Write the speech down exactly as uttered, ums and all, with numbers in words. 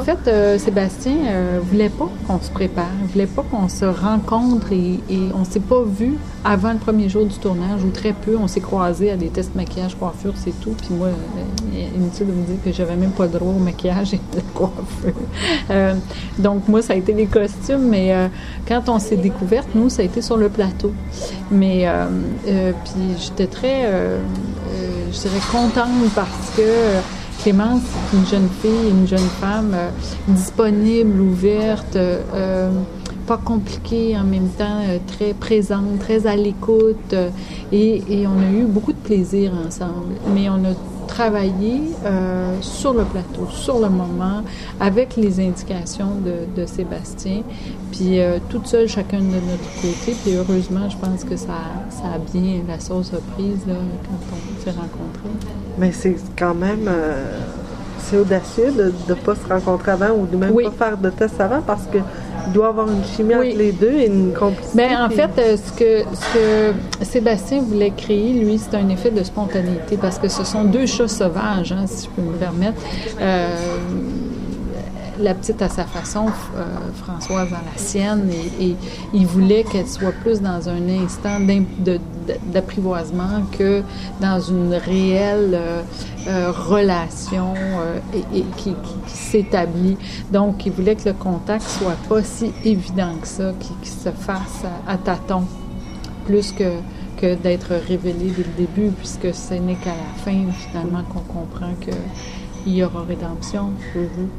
fait, euh, Sébastien euh, voulait pas qu'on se prépare, voulait pas qu'on se rencontre et, et on s'est pas vu avant le premier jour du tournage, ou très peu. On s'est croisés à des tests maquillage, coiffure, c'est tout. Puis moi, euh, inutile de me dire que j'avais même pas le droit au maquillage et de la coiffure. Euh, donc moi, ça a été les costumes, mais euh, quand on s'est découverte, nous, ça a été sur le plateau. Mais euh, euh, puis j'étais très, euh, euh, je dirais, contente parce que euh, Clémence, c'est une jeune fille, une jeune femme euh, disponible, ouverte, euh, pas compliquée en même temps, euh, très présente, très à l'écoute. Euh, et, et on a eu beaucoup de plaisir ensemble. Mais on a travaillé euh, sur le plateau, sur le moment, avec les indications de, de Sébastien. Puis euh, toute seule, chacun de notre côté. Puis heureusement, je pense que ça, ça a bien la sauce reprise là, quand on s'est rencontrés. Mais c'est quand même... Euh, c'est audacieux de ne pas se rencontrer avant ou de même oui. pas faire de test avant parce que il doit y avoir une chimie oui. entre les deux et une complicité. Bien, en fait, euh, ce, que, ce que Sébastien voulait créer, lui, c'est un effet de spontanéité parce que ce sont deux chats sauvages, hein, si je peux me permettre. Euh, la petite à sa façon, euh, Françoise dans la sienne, et, et il voulait qu'elle soit plus dans un instant de, d'apprivoisement que dans une réelle euh, euh, relation euh, et, et qui, qui, qui s'établit. Donc, il voulait que le contact soit pas si évident que ça, qu'il, qu'il se fasse à, à tâtons, plus que, que d'être révélé dès le début, puisque ce n'est qu'à la fin, finalement, qu'on comprend que il y aura rédemption. Mm-hmm.